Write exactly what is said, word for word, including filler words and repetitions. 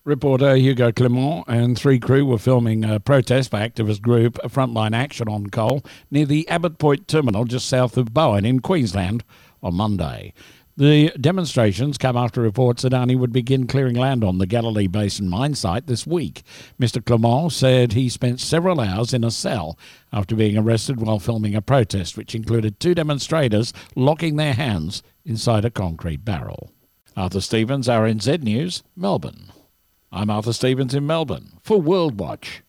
Reporter Hugo Clement and three crew were filming a protest by activist group Frontline Action on Coal near the Abbott Point terminal just south of Bowen in Queensland on Monday. The demonstrations come after reports that Adani would begin clearing land on the Galilee Basin mine site this week. Mister Clement said he spent several hours in a cell after being arrested while filming a protest, which included two demonstrators locking their hands inside a concrete barrel. Arthur Stevens, R N Z News, Melbourne. I'm Arthur Stevens in Melbourne for World Watch.